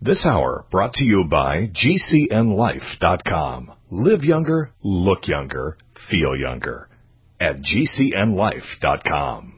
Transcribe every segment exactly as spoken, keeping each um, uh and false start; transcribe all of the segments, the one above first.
This hour brought to you by G C N life dot com. Live younger, look younger, feel younger at G C N life dot com.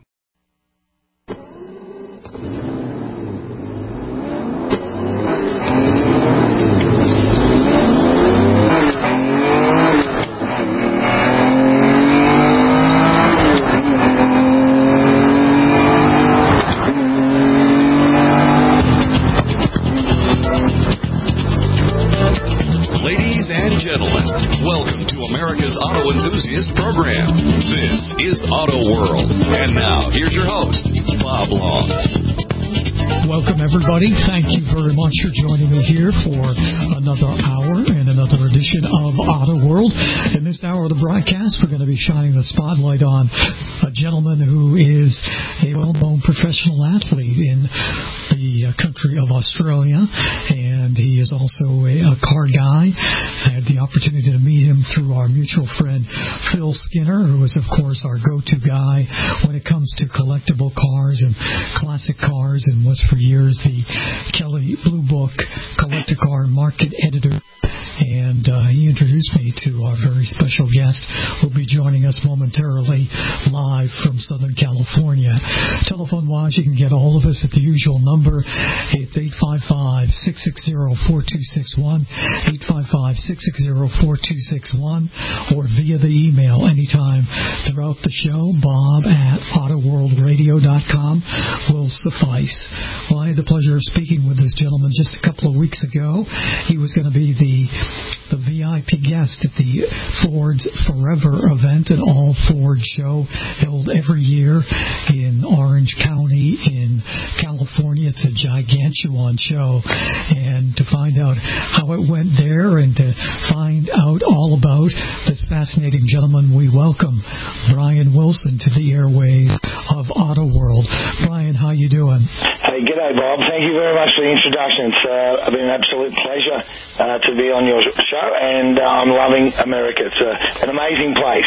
Auto Enthusiast Program. This is Auto World. And now, here's your host, Bob Long. Welcome, everybody. Thank you very much for joining me here for another hour and another edition of Auto World. In this hour of the broadcast, we're going to be shining the spotlight on a gentleman who is a well-known professional athlete in the country of Australia, and he is also a, a car guy. I had the opportunity to meet him through our mutual friend Phil Skinner, who is, of course, our go-to guy when it comes to collectible cars and classic cars, and was for years the Kelley Blue Book Collector Car Market Editor. And uh, he introduced me to our very special guest who will be joining us momentarily live from Southern California. Telephone-wise, you can get all of us at the usual number. It's eight five five, six six zero, four two six one, eight five five, six six zero, four two six one, or via the email anytime throughout the show. Bob at auto world radio dot com will suffice. Well, I had the pleasure of speaking with this gentleman just a couple of weeks ago. He was going to be the the V I P guest at the Ford's Forever event, an all-Ford show held every year in Orange County in California. It's a gigantuan show, and to find out how it went there and to find out all about this fascinating gentleman, we welcome Brian Wilson to the airwaves of Auto World. Brian, how you doing? Hey, g'day, Bob. Thank you very much for the introduction. It's uh, been an absolute pleasure uh, to be on your show, and uh, I'm loving America. It's uh, an amazing place.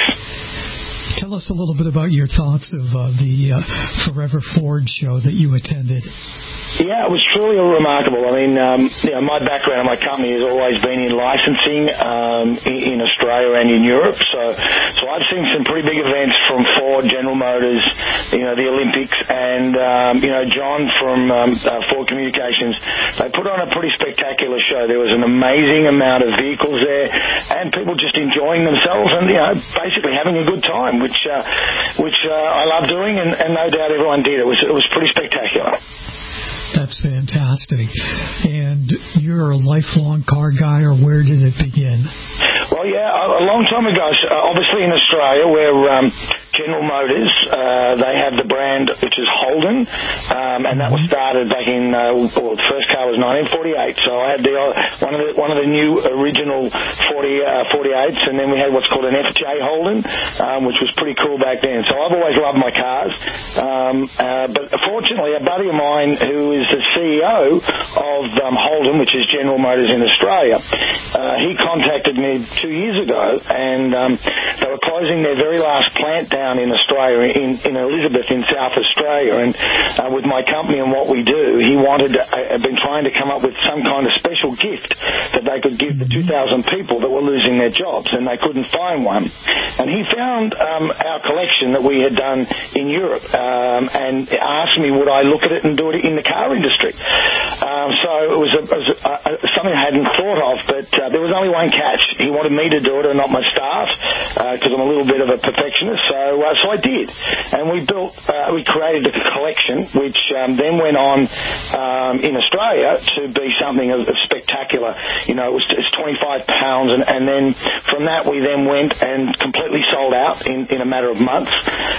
Tell us a little bit about your thoughts of uh, the uh, Forever Ford show that you attended. Yeah, it was truly remarkable. I mean, um, you know, my background, my company has always been in licensing um, in, in Australia and in Europe. So, so I've seen some pretty big events from Ford, General Motors, you know, the Olympics, and um, you know, John from um, uh, Ford Communications. They put on a pretty spectacular show. There was an amazing amount of vehicles there, and people just enjoying themselves and, you know, basically having a good time, which uh, which uh, I love doing, and, and no doubt everyone did. It was it was pretty spectacular. That's fantastic. And you're a lifelong car guy, or where did it begin? Well, yeah, a long time ago, obviously in Australia, where um, General Motors, uh, they have the brand which is Holden, um, and that was started back in, uh, well, the first car was nineteen forty-eight. So I had the uh, one of the one of the new original forty, uh, forty-eights, and then we had what's called an F J Holden, um, which was pretty cool back then. So I've always loved my cars, um, uh, but fortunately, a buddy of mine who is the C E O of um, Holden, which is General Motors in Australia, uh, he contacted me two years ago, and um, they were closing their very last plant down in Australia, in, in Elizabeth in South Australia, and uh, with my company and what we do, he wanted, uh, had been trying to come up with some kind of special gift that they could give the two thousand people that were losing their jobs, and they couldn't find one. And he found um, our collection that we had done in Europe, um, and asked me would I look at it and do it in the car industry. Um, so it was, a, it was a, a, something I hadn't thought of, but uh, there was only one catch. He wanted me to do it and not my staff, because uh, I'm a little bit of a perfectionist, so uh, so I did. And we built, uh, we created a collection, which um, then went on um, in Australia to be something of, of spectacular. You know, it was it's twenty-five pounds, and, and then from that we then went and completely sold out in, in a matter of months,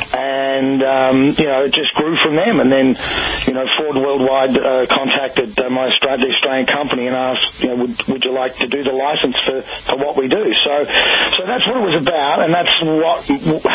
and um, you know, it just grew from them. And then, you know, Ford Worldwide uh, contacted uh, my Australian, the Australian company and asked, you know, would, would you like to do the license for, for what we do? So, so that's what it was about, and that's what how I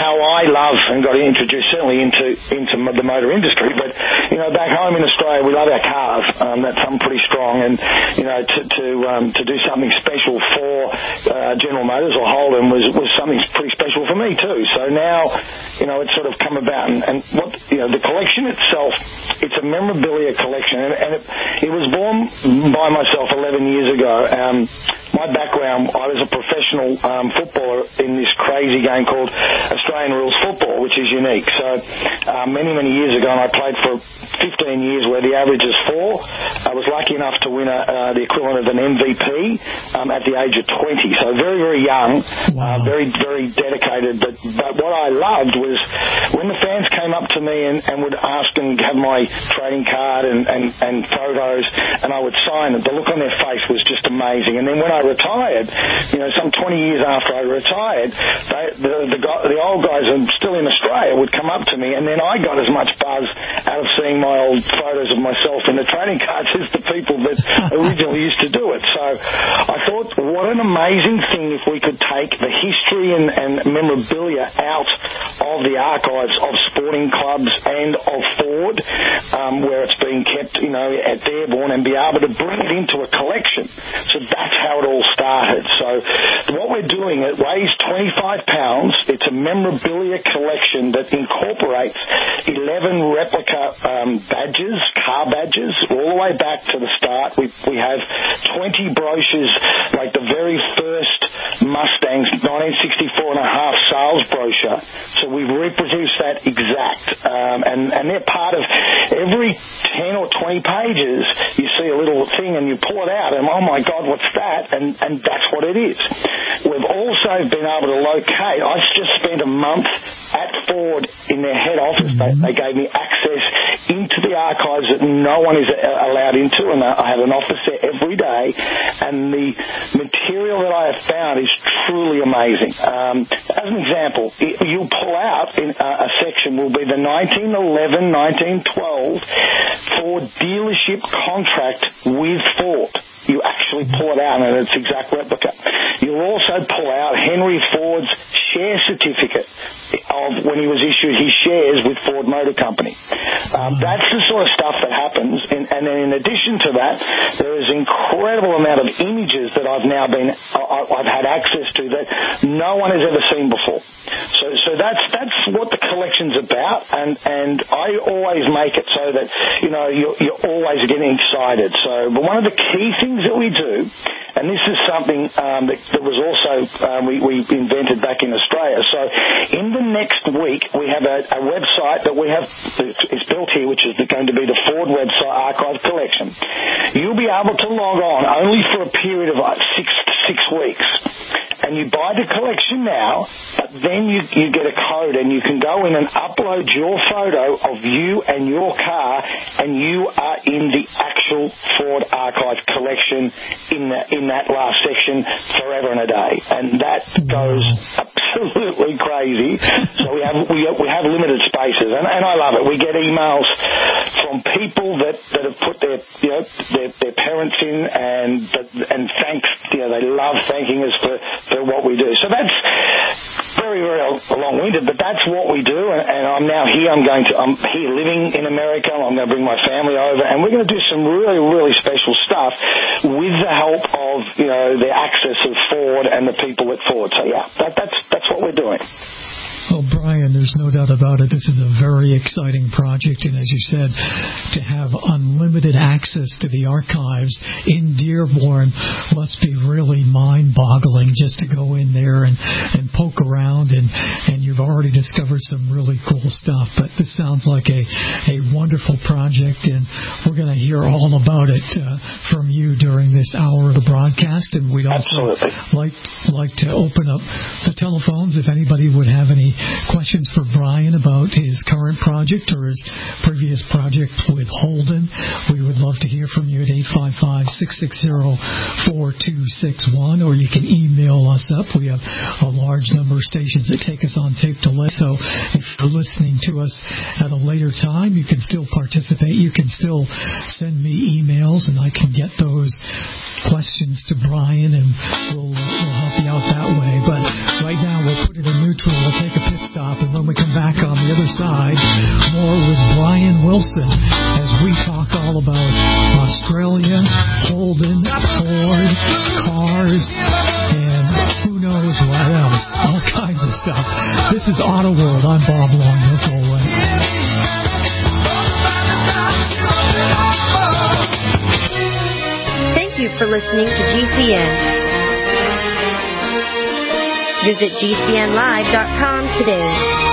I love and got introduced certainly into into the motor industry. But you know, back home in Australia, we love our cars. Um, that's something pretty strong, and you know, to to um, to do something special for uh, General Motors or Holden was was something pretty special for me too. So now, you know, it's sort of come about, and, and what you know, the collection itself, it's a memorabilia collection, and, and it, it was born by myself eleven years ago. Um, my background, I was a professional um, footballer in this crazy game called Australian Rules Football, which is unique. So uh, many, many years ago, and I played for fifteen years where the average is four. I was lucky enough to win a, uh, the equivalent of an M V P um, at the age of twenty. So very, very young, wow. uh, very, very dedicated. But, but what I loved was when the fans came up to me and, and would ask and have my trading card and, and, and photos, and I would sign it. The look on their face was just amazing. And then when I retired, you know, some twenty years after I retired, they, the, the, the old guys still in Australia would come up to me, and then I got as much buzz out of seeing my old photos of myself in the trading cards as the people that originally used to do it. So I thought, what an amazing thing if we could take the history and, and memorabilia out of the archives of sporting clubs and of Ford, um, where it's being kept, you know, at Dearborn, and be able to bring it into a collection. So that's how it all started. So what we're doing, it weighs twenty-five pounds. It's a memorabilia collection that incorporates eleven replica um, badges, car badges, all the way back to the start. We we have twenty brochures, like the very first Mustang's nineteen sixty-four and a half sales brochure. So we've reproduced that exact, um, and and they're part of every ten or twenty pages. You see a little thing and you pull it out, and oh my God, what's that? And and that's what it is. We've also been able to locate. I just spent a month at Ford in their head office. Mm-hmm. They, they gave me access into the archives that no one is allowed into, and I have an office there every day, and the material that I have found is truly amazing. Um, as an example, you'll pull out in a, a section will be the nineteen eleven nineteen twelve Ford dealership contract with Ford. You actually pull it out, and it's exact replica. You'll also pull out Henry Ford's share certificate of when he was issued his shares with Ford Motor Company. Um, that's the sort of stuff that happens. And, and then in addition to that, there is an incredible amount of images that I've now been, I've had access to that no one has ever seen before. So, so that's that's what the collection's about, and, and I always make it so that, you know, you're, you're always getting excited. So, but one of the key things that we do, and this is something um, that, that was also um, we, we invented back in Australia. So in the next week, we have a, a website that we have, it's built here, which is going to be the Ford Website Archive Collection. You'll be able to log on only for a period of like six six weeks. And you buy the collection now, but then you, you get a code, and you can go in and upload your photo of you and your car, and you are in the actual Ford Archive collection in the, in that last section forever and a day. And that goes absolutely crazy. So we have we, we have limited spaces, and, and I love it. We get emails from people that, that have put their you know their, their parents in, and and thanks you know they love thanking us for. for what we do. So that's very, very long-winded, but that's what we do, and, and I'm now here. I'm going to, I'm here living in America. I'm going to bring my family over, and we're going to do some really, really special stuff with the help of, you know, the access of Ford and the people at Ford. So, yeah, that, that's that's what we're doing. Well, Brian, there's no doubt about it. This is a very exciting project, and as you said, to have unlimited access to the archives in Dearborn must be really mind-boggling just to go in there and, and poke around, and, and you've already discovered some really cool stuff. But this sounds like a, a wonderful project, and we're going to hear all about it uh, from you during this hour of the broadcast. And we'd also Absolutely. like like to open up the telephones if anybody would have any questions for Brian about his current project or his previous project with Holden. We would love to hear from you at eight five five, six six zero, four two six one, or you can email us up. We have a large number of stations that take us on tape to list, so if you're listening to us at a later time, you can still participate. You can still send me emails, and I can get those questions to Brian, and we'll, uh, we'll help you out that way. But right now, we'll put it in neutral. We'll take a pit stop, and when we come back on the other side, more with Brian Wilson as we talk all about Australia, Holden, Ford, cars, and who knows what else. All kinds of stuff. This is Auto World. I'm Bob Long. Don't go away. Thank you for listening to G C N. Visit G C N live dot com today.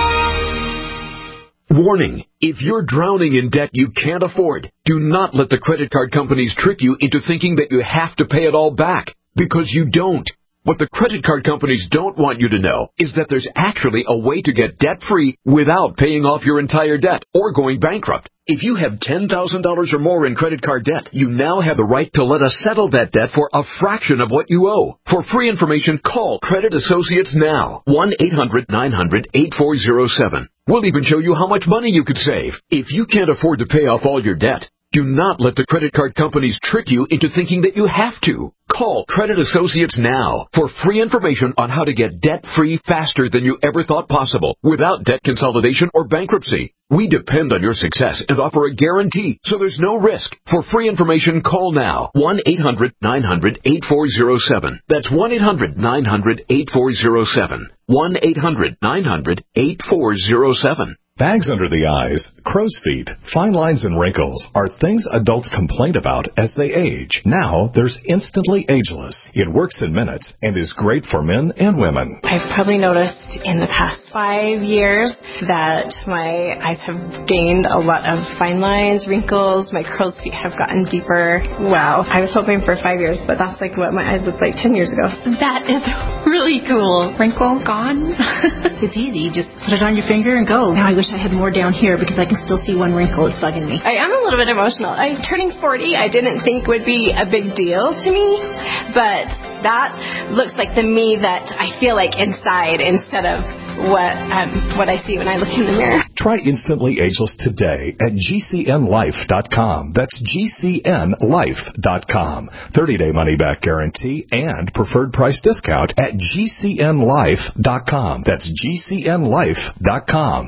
Warning, if you're drowning in debt you can't afford, do not let the credit card companies trick you into thinking that you have to pay it all back, because you don't. What the credit card companies don't want you to know is that there's actually a way to get debt-free without paying off your entire debt or going bankrupt. If you have ten thousand dollars or more in credit card debt, you now have the right to let us settle that debt for a fraction of what you owe. For free information, call Credit Associates now. one eight hundred nine hundred eight four zero seven. We'll even show you how much money you could save. If you can't afford to pay off all your debt, do not let the credit card companies trick you into thinking that you have to. Call Credit Associates now for free information on how to get debt-free faster than you ever thought possible without debt consolidation or bankruptcy. We depend on your success and offer a guarantee, so there's no risk. For free information, call now. one eight hundred nine hundred eight four zero seven. That's one eight hundred nine hundred eight four zero seven. one eight hundred nine hundred eight four zero seven. Bags under the eyes, crow's feet, fine lines and wrinkles are things adults complain about as they age. Now there's Instantly Ageless. It works in minutes and is great for men and women. I've probably noticed in the past five years that my eyes have gained a lot of fine lines, wrinkles, my crow's feet have gotten deeper. Wow. I was hoping for five years, but that's like what my eyes looked like ten years ago. That is really cool. Wrinkle gone. It's easy. Just put it on your finger and go. Now I wish I had more down here because I can still see one wrinkle. It's bugging me. I am a little bit emotional. I'm turning forty. I didn't think would be a big deal to me, but that looks like the me that I feel like inside instead of what um, what I see when I look in the mirror. Try Instantly Ageless today at G C N life dot com. That's G C N life dot com. thirty-day money-back guarantee and preferred price discount at G C N life dot com. That's G C N life dot com.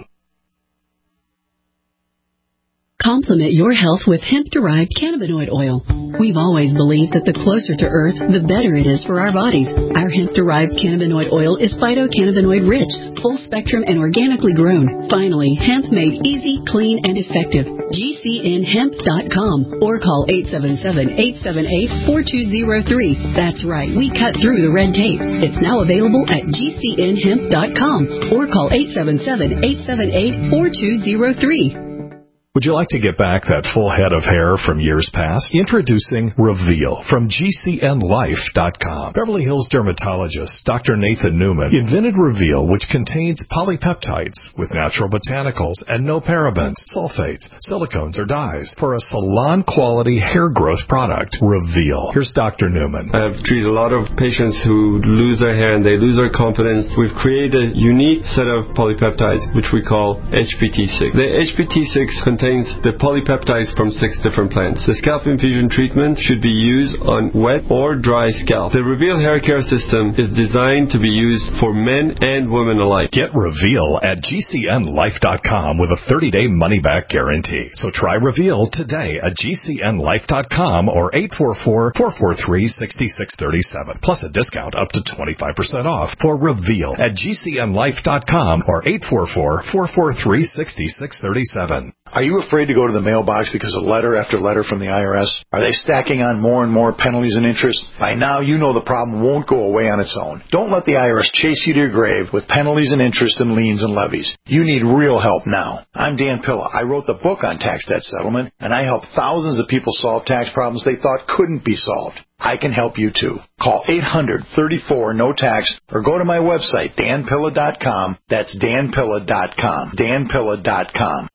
Complement your health with hemp-derived cannabinoid oil. We've always believed that the closer to Earth, the better it is for our bodies. Our hemp-derived cannabinoid oil is phytocannabinoid-rich, full-spectrum, and organically grown. Finally, hemp made easy, clean, and effective. G C N hemp dot com or call eight seven seven, eight seven eight, four two zero three. That's right, we cut through the red tape. It's now available at G C N hemp dot com or call eight seven seven, eight seven eight, four two zero three. Would you like to get back that full head of hair from years past? Introducing Reveal from G C N life dot com. Beverly Hills dermatologist Doctor Nathan Newman invented Reveal, which contains polypeptides with natural botanicals and no parabens, sulfates, silicones, or dyes for a salon-quality hair growth product. Reveal. Here's Doctor Newman. I've treated a lot of patients who lose their hair and they lose their confidence. We've created a unique set of polypeptides, which we call H P T six. The H P T six contains the polypeptides from six different plants. The scalp infusion treatment should be used on wet or dry scalp. The Reveal hair care system is designed to be used for men and women alike. Get Reveal at G C N life dot com with a thirty-day money-back guarantee. So try Reveal today at G C N life dot com or eight four four, four four three, six six three seven. Plus a discount up to twenty-five percent off for Reveal at G C N life dot com or eight four four, four four three, six six three seven. Are you afraid to go to the mailbox because of letter after letter from the I R S? Are they stacking on more and more penalties and interest? By now, you know the problem won't go away on its own. Don't let the I R S chase you to your grave with penalties and interest and liens and levies. You need real help now. I'm Dan Pilla. I wrote the book on tax debt settlement, and I helped thousands of people solve tax problems they thought couldn't be solved. I can help you too. Call eight hundred, thirty-four, no tax or go to my website, dan pilla dot com. That's dan pilla dot com. dan pilla dot com.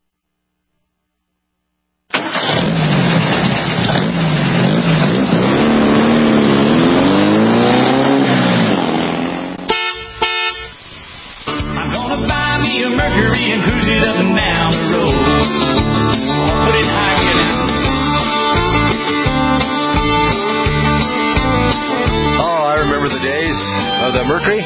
I'm gonna buy me a Mercury and cruise it up and down the road. Put it high, get it. the Mercury?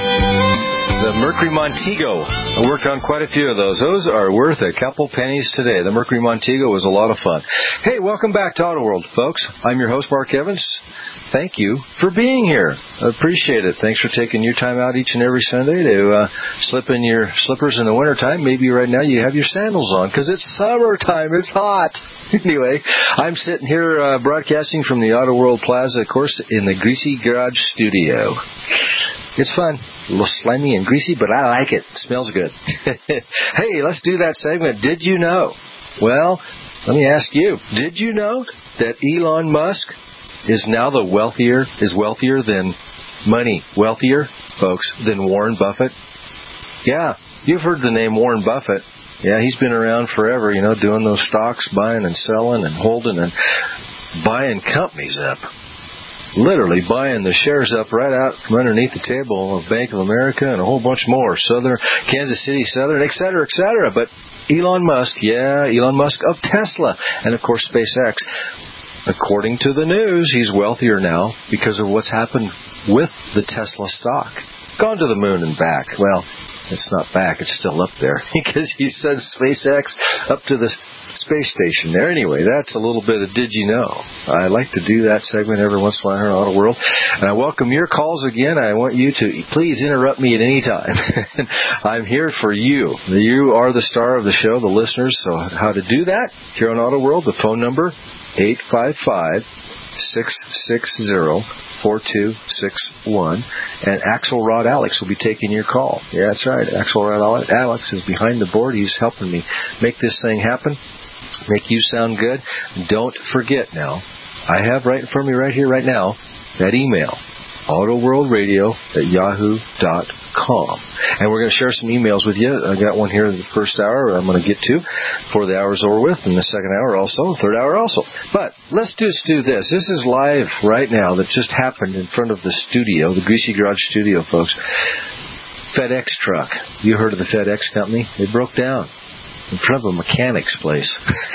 The Mercury Montego. I worked on quite a few of those. Those are worth a couple pennies today. The Mercury Montego was a lot of fun. Hey, welcome back to Auto World, folks. I'm your host, Mark Evans. Thank you for being here. I appreciate it. Thanks for taking your time out each and every Sunday to uh, slip in your slippers in the wintertime. Maybe right now you have your sandals on because it's summertime. It's hot. Anyway, I'm sitting here uh, broadcasting from the Auto World Plaza, of course, in the Greasy Garage Studio. It's fun. A little slimy and greasy, but I like it. It smells good. Hey, let's do that segment. Did you know? Well, let me ask you. Did you know that Elon Musk is now the wealthier, is wealthier than money, wealthier, folks, than Warren Buffett? Yeah, you've heard the name Warren Buffett. Yeah, he's been around forever, you know, doing those stocks, buying and selling and holding and buying companies up. Literally buying the shares up right out from underneath the table of Bank of America and a whole bunch more, Southern, Kansas City Southern, et cetera, et cetera. But Elon Musk, yeah, Elon Musk of Tesla and, of course, SpaceX. According to the news, he's wealthier now because of what's happened with the Tesla stock. Gone to the moon and back. Well, it's not back. It's still up there because he sent SpaceX up to the space station there. Anyway, that's a little bit of Did You Know? I like to do that segment every once in a while here on Auto World. And I welcome your calls again. I want you to please interrupt me at any time. I'm here for you. You are the star of the show, the listeners. So how to do that here on Auto World, the phone number, eight five five, six six zero, four two six one. And Axelrod Alex will be taking your call. Yeah, that's right. Axelrod Alex is behind the board. He's helping me make this thing happen, make you sound good. Don't forget now, I have right in front of me right here, right now, that email, autoworldradio at yahoo dot com. And we're going to share some emails with you. I got one here in the first hour I'm going to get to before the hour's over with, and the second hour also, the third hour also. But let's just do this. This is live right now that just happened in front of the studio, the Greasy Garage Studio, folks. FedEx truck. You heard of the FedEx company? They broke down in front of a mechanic's place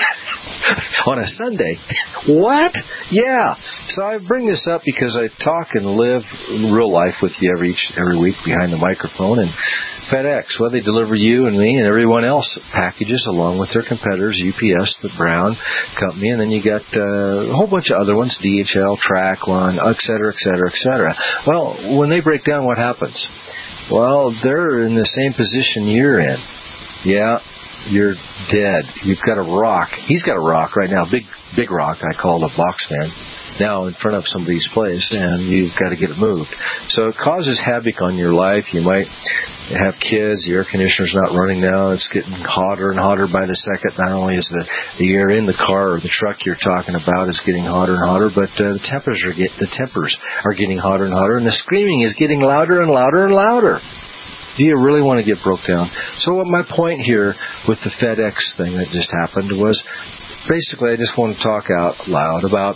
on a Sunday. What? Yeah. So I bring this up because I talk and live real life with you every each, every week behind the microphone. And FedEx, well, they deliver you and me and everyone else packages along with their competitors, U P S, the Brown company, and then you got uh, a whole bunch of other ones, D H L, Tracklon, et cetera, et cetera, et cetera. Well, when they break down, what happens? Well, they're in the same position you're in. Yeah. You're dead. You've got a rock. He's got a rock right now, big big rock, I call it a box fan, now in front of somebody's place, and you've got to get it moved. So it causes havoc on your life. You might have kids. The air conditioner's not running now. It's getting hotter and hotter by the second. Not only is the, the air in the car or the truck you're talking about is getting hotter and hotter, but uh, the tempers are get, the tempers are getting hotter and hotter, and the screaming is getting louder and louder and louder. Do you really want to get broke down? So what my point here with the FedEx thing that just happened was basically I just want to talk out loud about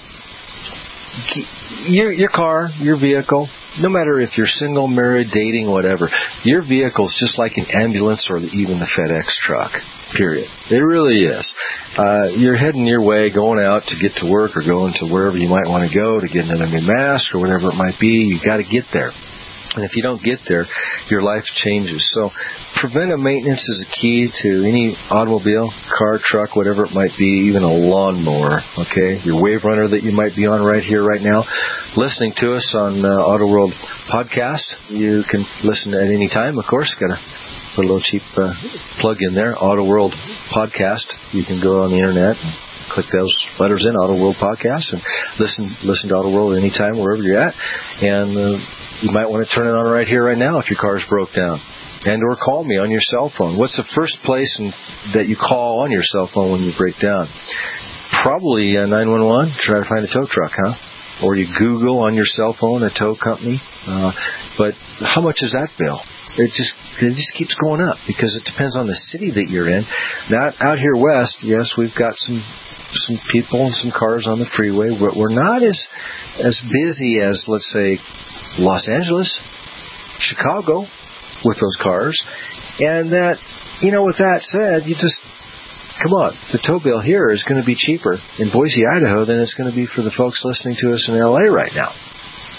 your your car, your vehicle. No matter if you're single, married, dating, whatever, your vehicle is just like an ambulance or even the FedEx truck, period. It really is. Uh, you're heading your way, going out to get to work or going to wherever you might want to go to get another new mask or whatever it might be. You've got to get there. And if you don't get there, your life changes. So preventive maintenance is a key to any automobile, car, truck, whatever it might be, even a lawnmower, okay? Your Wave Runner that you might be on right here, right now. Listening to us on uh, Auto World Podcast. You can listen at any time, of course. Got to put a little cheap uh, plug in there, Auto World Podcast. You can go on the internet and click those letters in, Auto World Podcast, and listen listen to Auto World anytime, wherever you're at. And uh, you might want to turn it on right here, right now if your car's broke down. And or call me on your cell phone. What's the first place in, that you call on your cell phone when you break down? Probably uh, nine one one. Try to find a tow truck, huh? Or you Google on your cell phone a tow company. Uh, but how much is that bill? It just it just keeps going up because it depends on the city that you're in. Now, out here west, yes, we've got some some people and some cars on the freeway, but we're not as as busy as, let's say, Los Angeles, Chicago, with those cars. And that, you know, with that said, you just, come on, the tow bill here is going to be cheaper in Boise, Idaho than it's going to be for the folks listening to us in L A right now.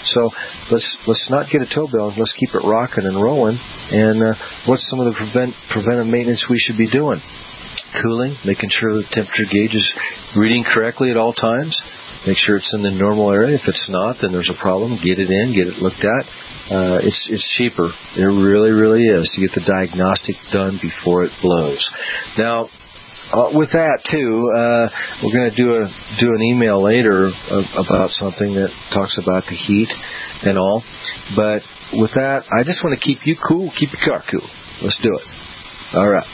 So let's let's not get a tow bill. Let's keep it rocking and rolling. And uh, what's some of the prevent preventive maintenance we should be doing? Cooling, making sure the temperature gauge is reading correctly at all times. Make sure it's in the normal area. If it's not, then there's a problem. Get it in, get it looked at. Uh, it's it's cheaper. It really, really is to get the diagnostic done before it blows. Now, uh, with that too, uh, we're going to do a do an email later of, about something that talks about the heat and all. But with that, I just want to keep you cool, keep your car cool. Let's do it. All right.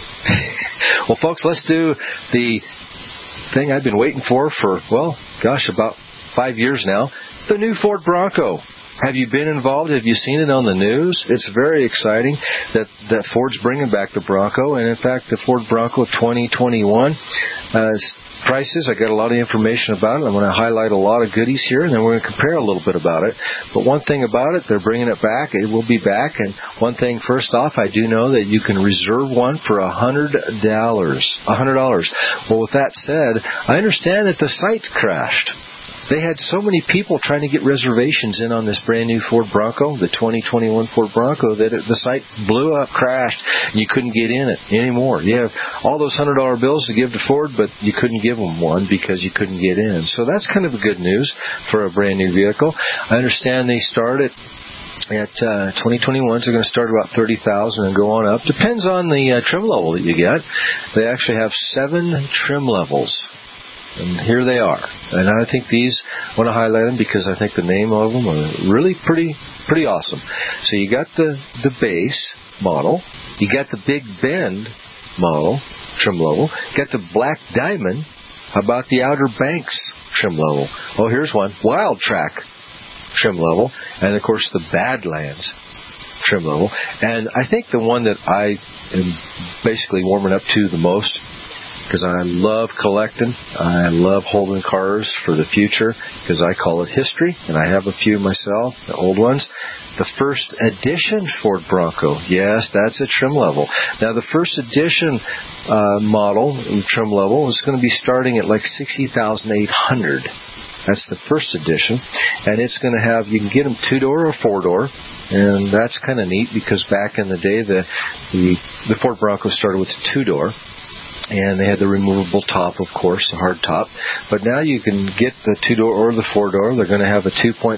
Well, folks, let's do the thing I've been waiting for for, well, gosh, about five years now, the new Ford Bronco. Have you been involved? Have you seen it on the news? It's very exciting that, that Ford's bringing back the Bronco. And, in fact, the Ford Bronco twenty twenty-one uh, prices, I got a lot of information about it. I'm going to highlight a lot of goodies here, and then we're going to compare a little bit about it. But one thing about it, they're bringing it back. It will be back. And one thing, first off, I do know that you can reserve one for one hundred dollars. one hundred dollars. Well, with that said, I understand that the site crashed. They had so many people trying to get reservations in on this brand new Ford Bronco, the twenty twenty-one Ford Bronco, that it, the site blew up, crashed, and you couldn't get in it anymore. You have all those one hundred dollar bills to give to Ford, but you couldn't give them one because you couldn't get in. So that's kind of a good news for a brand new vehicle. I understand they start at At uh, twenty twenty-ones, they're going to start about thirty thousand and go on up. Depends on the uh, trim level that you get. They actually have seven trim levels. And here they are. And I think these, I want to highlight them because I think the name of them are really pretty pretty awesome. So you got the, the base model. You got the Big Bend model, trim level. You got the Black Diamond. How about the Outer Banks trim level? Oh, here's one. Wild Track trim level. And, of course, the Badlands trim level. And I think the one that I am basically warming up to the most, because I love collecting. I love holding cars for the future because I call it history, and I have a few myself, the old ones. The first edition Ford Bronco. Yes, that's a trim level. Now, the first edition uh, model, trim level, is going to be starting at like sixty thousand eight hundred dollars. That's the first edition, and it's going to have, you can get them two-door or four-door, and that's kind of neat because back in the day, the, the, the Ford Bronco started with a two-door. And they had the removable top, of course, the hard top. But now you can get the two-door or the four-door. They're going to have a two point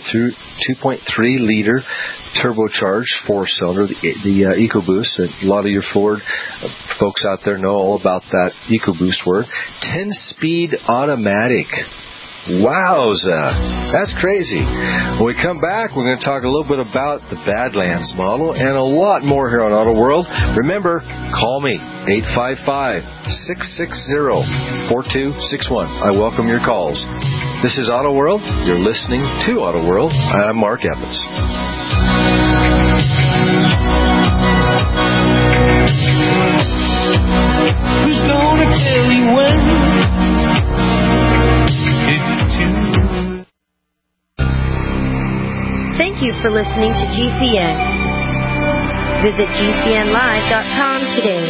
three liter turbocharged four-cylinder, the, the uh, EcoBoost. A lot of your Ford folks out there know all about that EcoBoost word. ten-speed automatic. Wowza. That's crazy. When we come back, we're going to talk a little bit about the Badlands model and a lot more here on Auto World. Remember, call me, eight five five, six six zero, four two six one. I welcome your calls. This is Auto World. You're listening to Auto World. I'm Mark Evans. Who's gonna tell you when? Thank you for listening to G C N. Visit G C N live dot com today.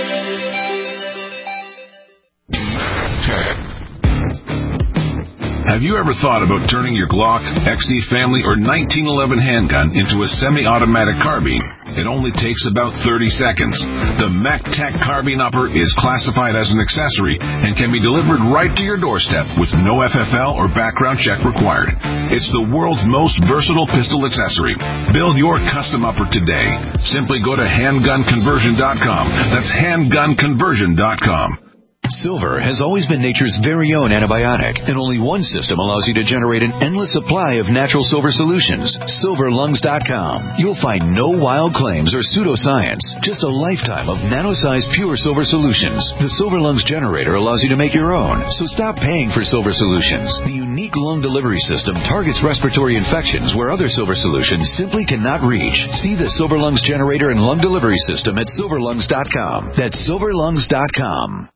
Have you ever thought about turning your Glock, X D Family, or nineteen eleven handgun into a semi-automatic carbine? It only takes about thirty seconds. The MacTac Carbine Upper is classified as an accessory and can be delivered right to your doorstep with no F F L or background check required. It's the world's most versatile pistol accessory. Build your custom upper today. Simply go to handgun conversion dot com. That's handgun conversion dot com. Silver has always been nature's very own antibiotic, and only one system allows you to generate an endless supply of natural silver solutions. silver lungs dot com. You'll find no wild claims or pseudoscience, just a lifetime of nano-sized pure silver solutions. The Silver Lungs generator allows you to make your own, so stop paying for silver solutions. The unique lung delivery system targets respiratory infections where other silver solutions simply cannot reach. See the Silver Lungs generator and lung delivery system at silver lungs dot com. That's silver lungs dot com.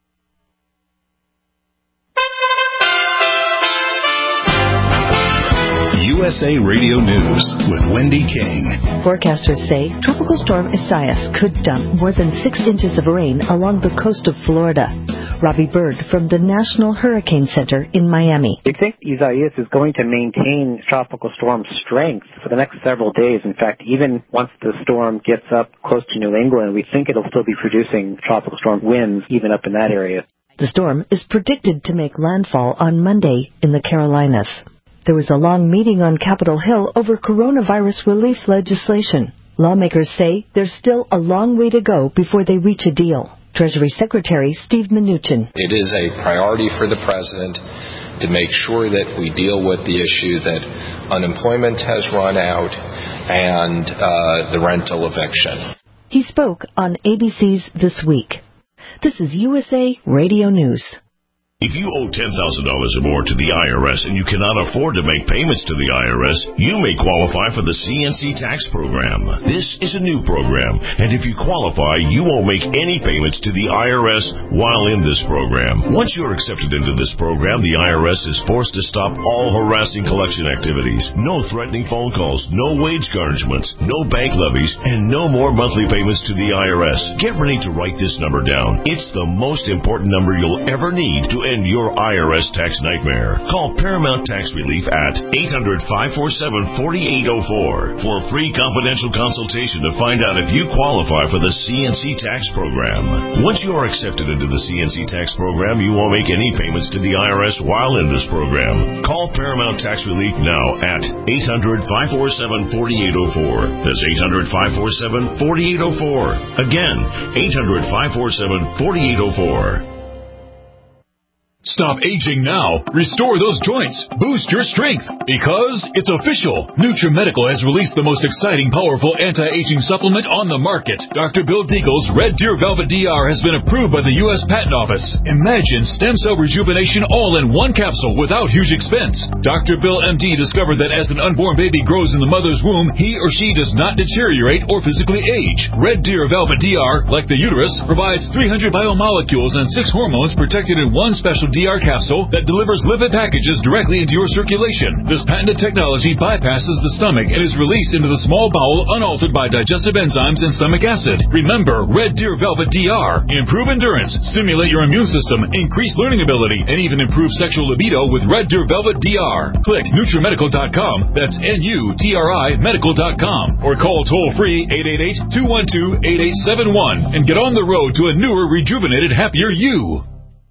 U S A Radio News with Wendy King. Forecasters say Tropical Storm Isaias could dump more than six inches of rain along the coast of Florida. Robbie Bird from the National Hurricane Center in Miami. We think Isaias is going to maintain tropical storm strength for the next several days. In fact, even once the storm gets up close to New England, we think it'll still be producing tropical storm winds even up in that area. The storm is predicted to make landfall on Monday in the Carolinas. There was a long meeting on Capitol Hill over coronavirus relief legislation. Lawmakers say there's still a long way to go before they reach a deal. Treasury Secretary Steve Mnuchin. It is a priority for the President to make sure that we deal with the issue that unemployment has run out and uh, the rental eviction. He spoke on A B C's This Week. This is U S A Radio News. If you owe ten thousand dollars or more to the I R S and you cannot afford to make payments to the I R S, you may qualify for the C N C tax program. This is a new program, and if you qualify, you won't make any payments to the I R S while in this program. Once you're accepted into this program, the I R S is forced to stop all harassing collection activities. No threatening phone calls, no wage garnishments, no bank levies, and no more monthly payments to the I R S. Get ready to write this number down. It's the most important number you'll ever need to end your I R S tax nightmare. Call Paramount Tax Relief at eight hundred, five four seven, four eight zero four for a free confidential consultation to find out if you qualify for the C N C tax program. Once you are accepted into the C N C tax program, you won't make any payments to the I R S while in this program. Call Paramount Tax Relief now at eight hundred, five four seven, four eight zero four. That's eight hundred, five four seven, four eight zero four. Again, eight hundred, five four seven, four eight zero four. Stop aging now. Restore those joints. Boost your strength. Because it's official. NutriMedical has released the most exciting, powerful anti-aging supplement on the market. Doctor Bill Deagle's Red Deer Velvet D R has been approved by the U S Patent Office. Imagine stem cell rejuvenation all in one capsule without huge expense. Doctor Bill M D discovered that as an unborn baby grows in the mother's womb, he or she does not deteriorate or physically age. Red Deer Velvet D R, like the uterus, provides three hundred biomolecules and six hormones protected in one special D R capsule that delivers lipid packages directly into your circulation. This patented technology bypasses the stomach and is released into the small bowel unaltered by digestive enzymes and stomach acid. Remember, Red Deer Velvet D R. Improve endurance, stimulate your immune system, increase learning ability, and even improve sexual libido with Red Deer Velvet D R. Click NutriMedical dot com, that's N U T R I medical dot com, or call toll-free eight eight eight, two one two, eight eight seven one and get on the road to a newer, rejuvenated, happier you.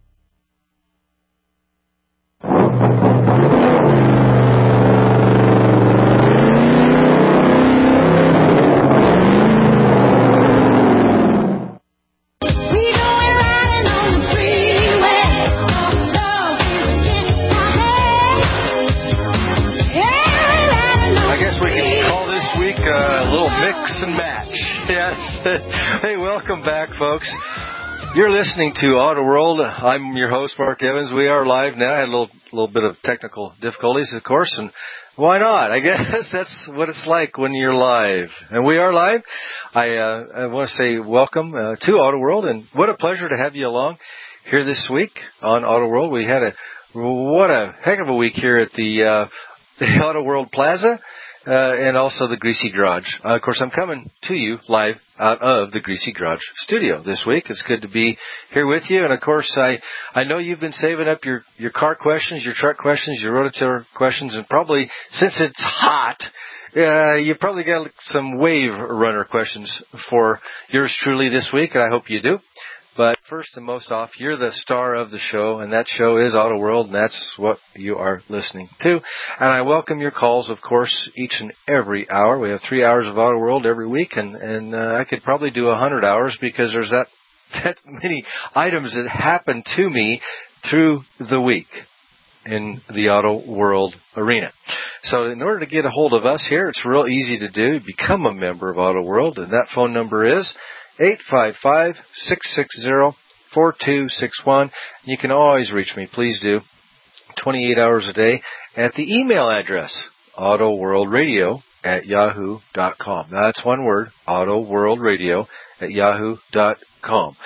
Hey, welcome back, folks. You're listening to Auto World. I'm your host, Mark Evans. We are live now. I had a little, little bit of technical difficulties, of course, and why not? I guess that's what it's like when you're live. And we are live. I, uh, I want to say welcome uh, to Auto World, and what a pleasure to have you along here this week on Auto World. We had a, what a heck of a week here at the, uh, the Auto World Plaza. Uh, and also the Greasy Garage. Uh, of course, I'm coming to you live out of the Greasy Garage studio this week. It's good to be here with you. And, of course, I, I know you've been saving up your, your car questions, your truck questions, your rototill questions, and probably, since it's hot, uh, you probably got some Wave Runner questions for yours truly this week, and I hope you do. But first and most off, you're the star of the show, and that show is Auto World, and that's what you are listening to. And I welcome your calls, of course, each and every hour. We have three hours of Auto World every week, and, and uh, I could probably do one hundred hours because there's that, that many items that happen to me through the week in the Auto World arena. So in order to get a hold of us here, it's real easy to do. Become a member of Auto World, and that phone number is eight five five, six six zero, four two six one. You can always reach me, please do, twenty-eight hours a day at the email address, autoworldradio at yahoo dot com. Now, that's one word, autoworldradio at yahoo dot com.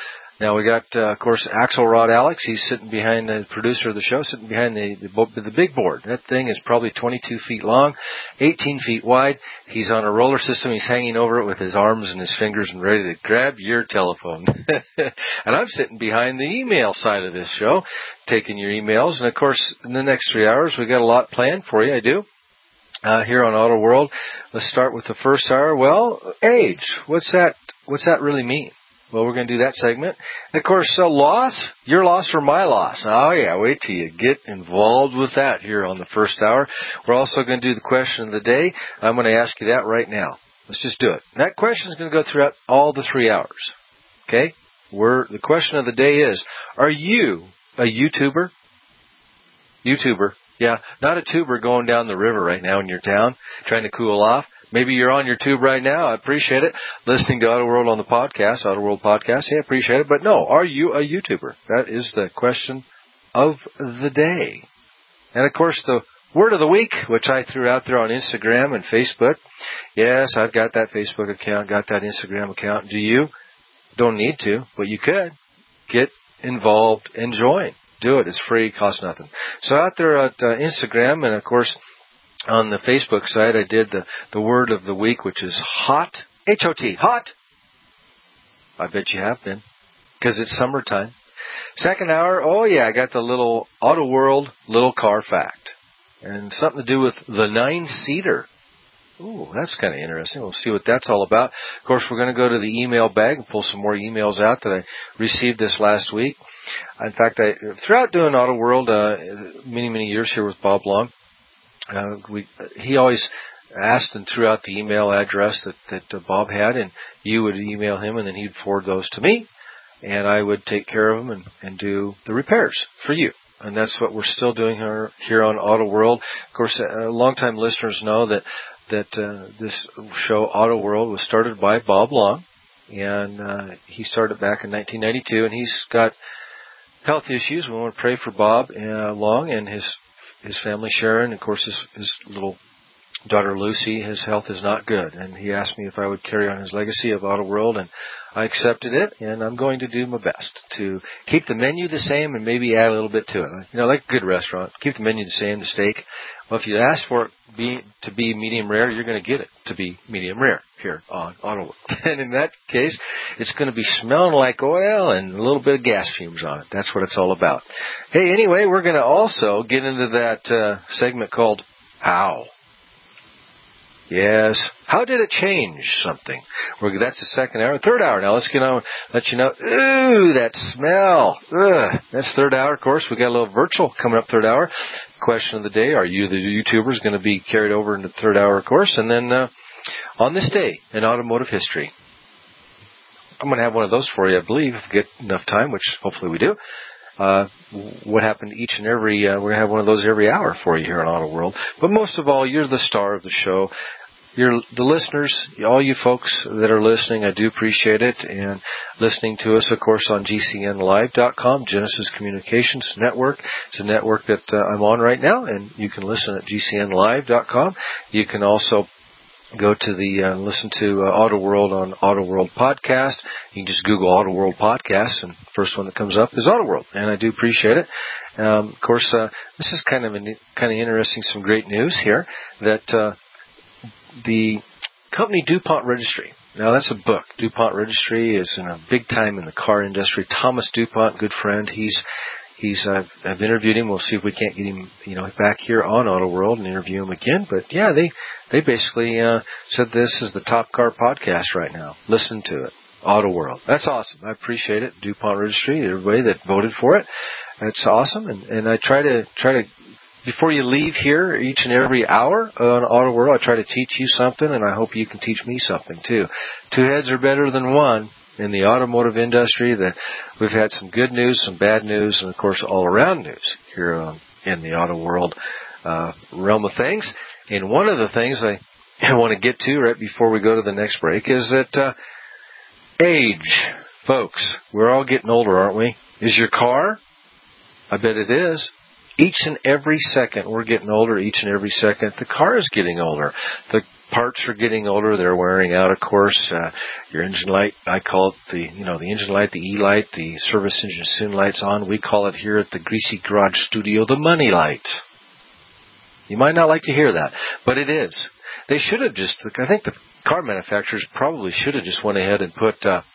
Now we got, uh, of course, Axelrod Alex. He's sitting behind the producer of the show, sitting behind the, the the big board. That thing is probably twenty-two feet long, eighteen feet wide. He's on a roller system. He's hanging over it with his arms and his fingers and ready to grab your telephone. And I'm sitting behind the email side of this show, taking your emails. And of course, in the next three hours, we got a lot planned for you. I do. Uh, here on Auto World. Let's start with the first hour. Well, age. What's that? What's that really mean? Well, we're going to do that segment. And of course, so loss, your loss or my loss. Oh, yeah, wait till you get involved with that here on the first hour. We're also going to do the question of the day. I'm going to ask you that right now. Let's just do it. And that question is going to go throughout all the three hours. Okay? We're, the question of the day is, are you a YouTuber? YouTuber. Yeah, not a tuber going down the river right now in your town, trying to cool off. Maybe you're on your tube right now. I appreciate it. Listening to Auto World on the podcast, Auto World Podcast. Hey, I appreciate it. But no, are you a YouTuber? That is the question of the day. And, of course, the word of the week, which I threw out there on Instagram and Facebook. Yes, I've got that Facebook account, got that Instagram account. Do you? Don't need to, but you could. Get involved and join. Do it. It's free. Costs nothing. So out there at uh, Instagram and, of course, on the Facebook side, I did the, the word of the week, which is hot. H O T. Hot. I bet you have been, because it's summertime. Second hour, oh yeah, I got the little Auto World little car fact. And something to do with the nine-seater. Ooh, that's kind of interesting. We'll see what that's all about. Of course, we're going to go to the email bag and pull some more emails out that I received this last week. In fact, I throughout doing Auto World uh, many, many years here with Bob Long, Uh, we, he always asked and threw out the email address that, that uh, Bob had, and you would email him, and then he'd forward those to me, and I would take care of them and, and do the repairs for you. And that's what we're still doing here, here on Auto World. Of course, uh, longtime listeners know that that uh, this show, Auto World, was started by Bob Long, and uh, he started back in nineteen ninety-two, and he's got health issues. We want to pray for Bob uh, Long and his his family, Sharon, of course, his, his little daughter, Lucy. His health is not good. And he asked me if I would carry on his legacy of Auto World, and I accepted it, and I'm going to do my best to keep the menu the same and maybe add a little bit to it. You know, like a good restaurant, keep the menu the same, the steak. Well, if you ask for it be, to be medium rare, you're going to get it to be medium rare here on Auto World. And in that case, it's going to be smelling like oil and a little bit of gas fumes on it. That's what it's all about. Hey, anyway, we're going to also get into that uh, segment called How. Yes. How did it change something? We're, that's the second hour. Third hour now. Let's get on. Let you know. Ooh, that smell. Ugh. That's third hour, of course. We got a little virtual coming up third hour. Question of the day. Are you the YouTubers going to be carried over into the third hour, of course? And then uh, on this day in automotive history, I'm going to have one of those for you, I believe, if we get enough time, which hopefully we do. Uh, what happened each and every, uh, we're going to have one of those every hour for you here on Auto World. But most of all, you're the star of the show. You're the listeners, all you folks that are listening, I do appreciate it. And listening to us, of course, on G C N live dot com, Genesis Communications Network. It's a network that uh, I'm on right now, and you can listen at G C N live dot com. You can also go to the, uh, listen to uh, Auto World on Auto World Podcast. You can just Google Auto World Podcast, and the first one that comes up is Auto World, and I do appreciate it. Um, of course, uh, this is kind of a, kind of interesting, some great news here, that uh, the company DuPont Registry. Now, that's a book. DuPont Registry is in a big time in the car industry. Thomas DuPont, good friend, he's He's, I've, I've interviewed him. We'll see if we can't get him, you know, back here on Auto World and interview him again. But yeah, they, they basically, uh, said this is the top car podcast right now. Listen to it. Auto World. That's awesome. I appreciate it. DuPont Registry, everybody that voted for it. That's awesome. And, and I try to, try to, before you leave here each and every hour on Auto World, I try to teach you something, and I hope you can teach me something too. Two heads are better than one. In the automotive industry, that we've had some good news, some bad news, and of course all-around news here um, in the Auto World uh, realm of things. And one of the things I, I want to get to right before we go to the next break is that uh, age, folks. We're all getting older, aren't we? Is your car? I bet it is. Each and every second, we're getting older. Each and every second, the car is getting older. The parts are getting older. They're wearing out, of course. Uh, your engine light, I call it the, you know, the engine light, the E-light, the service engine soon light's on. We call it here at the Greasy Garage Studio the money light. You might not like to hear that, but it is. They should have just, I think the car manufacturers probably should have just went ahead and put uh,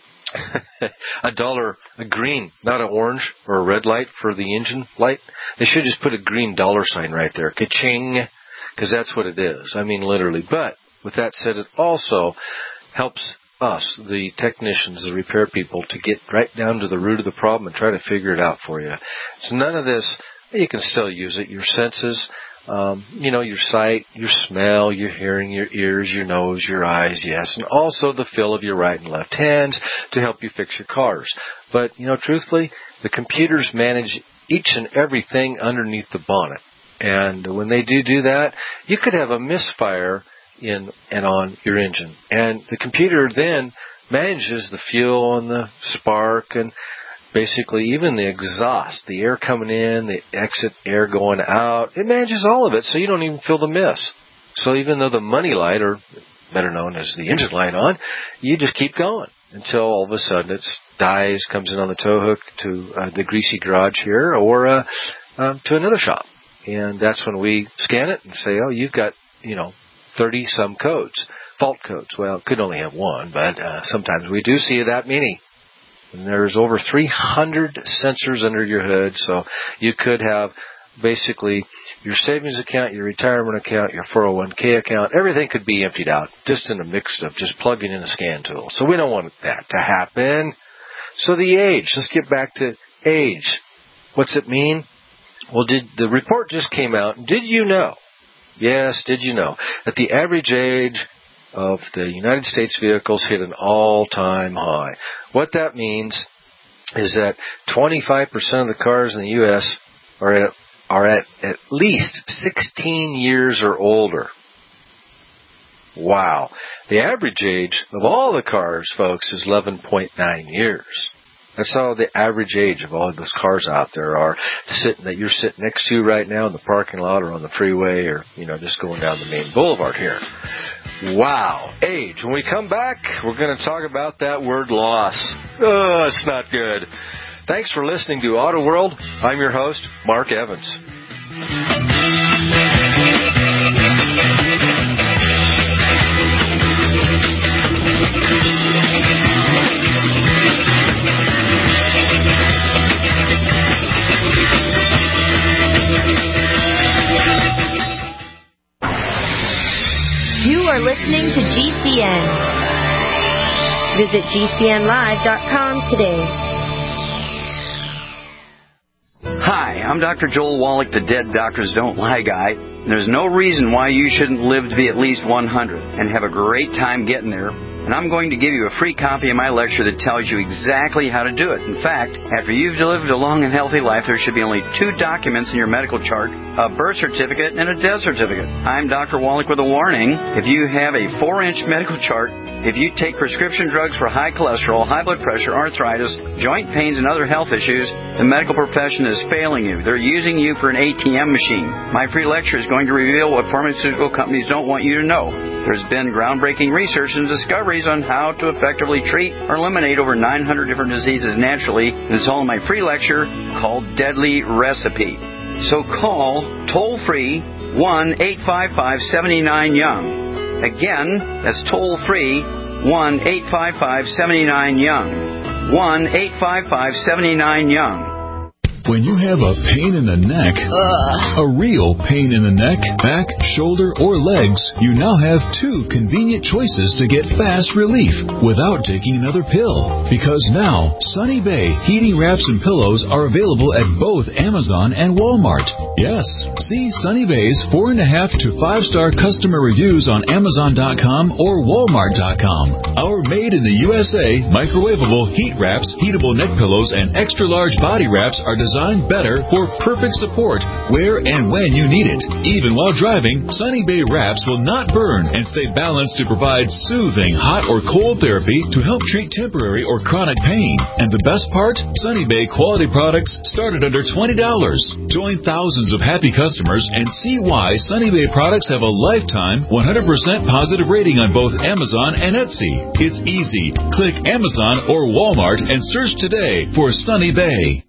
a dollar, a green, not an orange or a red light for the engine light. They should just put a green dollar sign right there. Ka-ching, because that's what it is. I mean, literally. But with that said, it also helps us, the technicians, the repair people, to get right down to the root of the problem and try to figure it out for you. So none of this, you can still use it. Your senses, um, you know, your sight, your smell, your hearing, your ears, your nose, your eyes, yes, and also the feel of your right and left hands to help you fix your cars. But, you know, truthfully, the computers manage each and everything underneath the bonnet. And when they do do that, you could have a misfire in and on your engine. And the computer then manages the fuel and the spark and basically even the exhaust, the air coming in, the exit air going out. It manages all of it, so you don't even feel the miss. So even though the money light, or better known as the engine light on, you just keep going until all of a sudden it dies, comes in on the tow hook to uh, the Greasy Garage here or uh, um, to another shop. And that's when we scan it and say, oh, you've got, you know, thirty-some codes, fault codes. Well, it could only have one, but uh, sometimes we do see that many. And there's over three hundred sensors under your hood, so you could have basically your savings account, your retirement account, your four oh one k account. Everything could be emptied out just in a mix of just plugging in a scan tool. So we don't want that to happen. So the age, let's get back to age. What's it mean? Well, did the report just came out. Did you know, yes, did you know, that the average age of the United States vehicles hit an all-time high? What that means is that twenty-five percent of the cars in the U S are at, are at at least sixteen years or older. Wow. The average age of all the cars, folks, is eleven point nine years. That's how the average age of all those cars out there are sitting that you're sitting next to right now in the parking lot or on the freeway or, you know, just going down the main boulevard here. Wow. Age. When we come back, we're going to talk about that word loss. Oh, it's not good. Thanks for listening to Auto World. I'm your host, Mark Evans. You are listening to G C N. Visit G C N live dot com today. Hi, I'm Doctor Joel Wallach, the Dead Doctors Don't Lie guy. There's no reason why you shouldn't live to be at least one hundred and have a great time getting there. And I'm going to give you a free copy of my lecture that tells you exactly how to do it. In fact, after you've lived a long and healthy life, there should be only two documents in your medical chart, a birth certificate and a death certificate. I'm Doctor Wallach with a warning. If you have a four-inch medical chart, if you take prescription drugs for high cholesterol, high blood pressure, arthritis, joint pains, and other health issues, the medical profession is failing you. They're using you for an A T M machine. My free lecture is going to reveal what pharmaceutical companies don't want you to know. There's been groundbreaking research and discoveries on how to effectively treat or eliminate over nine hundred different diseases naturally. And it's all in my free lecture called Deadly Recipe. So call toll-free one eight five five, seven nine, young. Again, that's toll-free one eight five five, seven nine, young. one eight five five, seven nine, young. When you have a pain in the neck, Ugh. a real pain in the neck, back, shoulder, or legs, you now have two convenient choices to get fast relief without taking another pill. Because now, Sunny Bay heating wraps and pillows are available at both Amazon and Walmart. Yes, see Sunny Bay's four and a half to five star customer reviews on Amazon dot com or Walmart dot com. Our made in the U S A microwavable heat wraps, heatable neck pillows, and extra large body wraps are designed designed better for perfect support where and when you need it. Even while driving, Sunny Bay wraps will not burn and stay balanced to provide soothing hot or cold therapy to help treat temporary or chronic pain. And the best part? Sunny Bay quality products start at under twenty dollars. Join thousands of happy customers and see why Sunny Bay products have a lifetime one hundred percent positive rating on both Amazon and Etsy. It's easy. Click Amazon or Walmart and search today for Sunny Bay.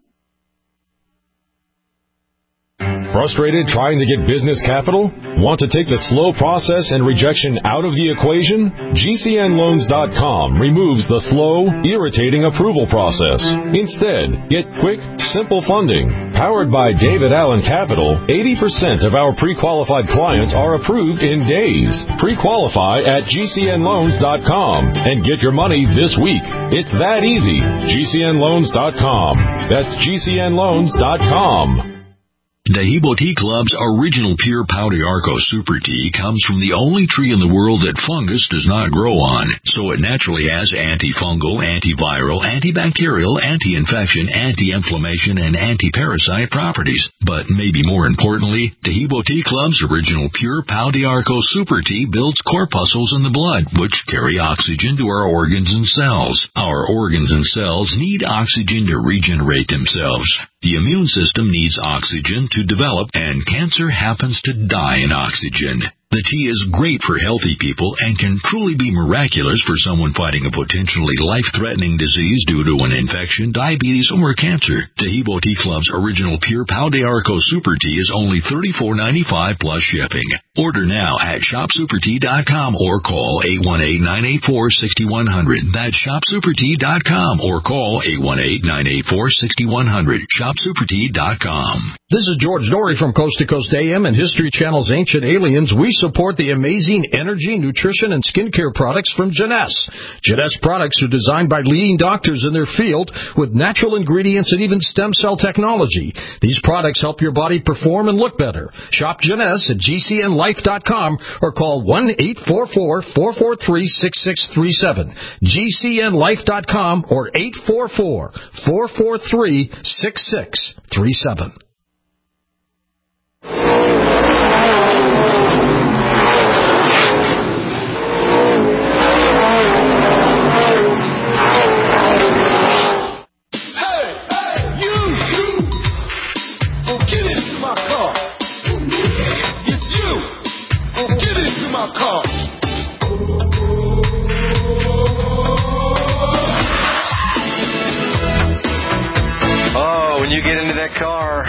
Frustrated trying to get business capital? Want to take the slow process and rejection out of the equation? G C N loans dot com removes the slow, irritating approval process. Instead, get quick, simple funding. Powered by David Allen Capital, eighty percent of our pre-qualified clients are approved in days. Pre-qualify at G C N loans dot com and get your money this week. It's that easy. G C N loans dot com. That's G C N loans dot com. Dahibo Tea Club's original pure Pau d'Arco Super Tea comes from the only tree in the world that fungus does not grow on, so it naturally has antifungal, antiviral, antibacterial, anti-infection, anti-inflammation, and anti-parasite properties. But maybe more importantly, Dahibo Tea Club's original pure Pau d'Arco Super Tea builds corpuscles in the blood, which carry oxygen to our organs and cells. Our organs and cells need oxygen to regenerate themselves. The immune system needs oxygen to develop, and cancer happens to die in oxygen. The tea is great for healthy people and can truly be miraculous for someone fighting a potentially life-threatening disease due to an infection, diabetes, or cancer. Dahibo Tea Club's original pure Pau d'Arco Super Tea is only thirty-four ninety-five plus shipping. Order now at shop super tea dot com or call eight one eight, nine eight four, six one zero zero. That's shop super tea dot com or call eight one eight, nine eight four, six one zero zero. shop super tea dot com. This is George Dory from Coast to Coast A M and History Channel's Ancient Aliens. We support the amazing energy, nutrition, and skincare products from Jeunesse. Jeunesse products are designed by leading doctors in their field with natural ingredients and even stem cell technology. These products help your body perform and look better. Shop Jeunesse at G C N life dot com or call one eight four four, four four three, six six three seven. G C N life dot com or eight four four, four four three, six six three seven. When you get into that car,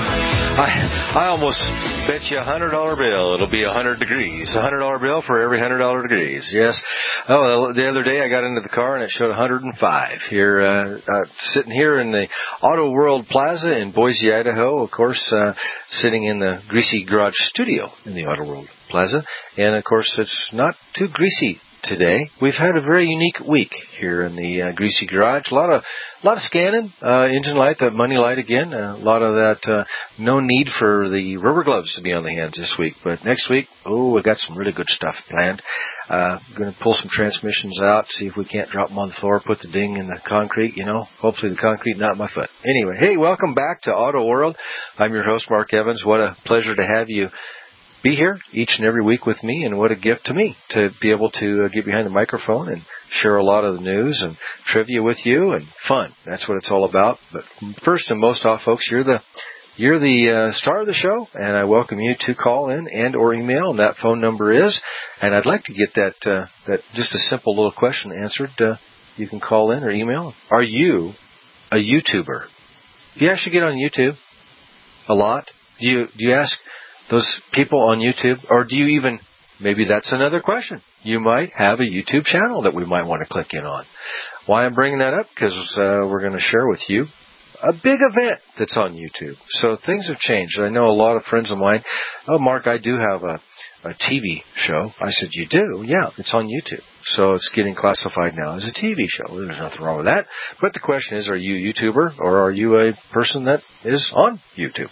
I I almost bet you a hundred dollar bill it'll be a hundred degrees. A hundred dollar bill for every hundred dollar degrees. Yes. Oh, the other day I got into the car and it showed a hundred and five. Here, uh, uh, sitting here in the Auto World Plaza in Boise, Idaho. Of course, uh, sitting in the Greasy Garage studio in the Auto World Plaza, and of course it's not too greasy today. We've had a very unique week here in the uh, Greasy Garage. A lot of, a lot of scanning, uh, engine light, that money light again. Uh, a lot of that. Uh, no need for the rubber gloves to be on the hands this week, but next week, oh, we got some really good stuff planned. Uh, going to pull some transmissions out, see if we can't drop them on the floor, put the ding in the concrete. You know, hopefully the concrete, not my foot. Anyway, hey, welcome back to Auto World. I'm your host, Mark Evans. What a pleasure to have you be here each and every week with me, and what a gift to me to be able to uh, get behind the microphone and share a lot of the news and trivia with you and fun. That's what it's all about. But first and most off, folks, you're the you're the uh, star of the show, and I welcome you to call in and or email, and that phone number is, and I'd like to get that uh, that just a simple little question answered. Uh, you can call in or email. Are you a YouTuber? Do you actually get on YouTube a lot? Do you do you ask those people on YouTube, or do you even, maybe that's another question. You might have a YouTube channel that we might want to click in on. Why I'm bringing that up? Because uh, we're going to share with you a big event that's on YouTube. So things have changed. I know a lot of friends of mine, oh, Mark, I do have a, a T V show. I said, you do? Yeah, it's on YouTube. So it's getting classified now as a T V show. There's nothing wrong with that. But the question is, are you a YouTuber, or are you a person that is on YouTube?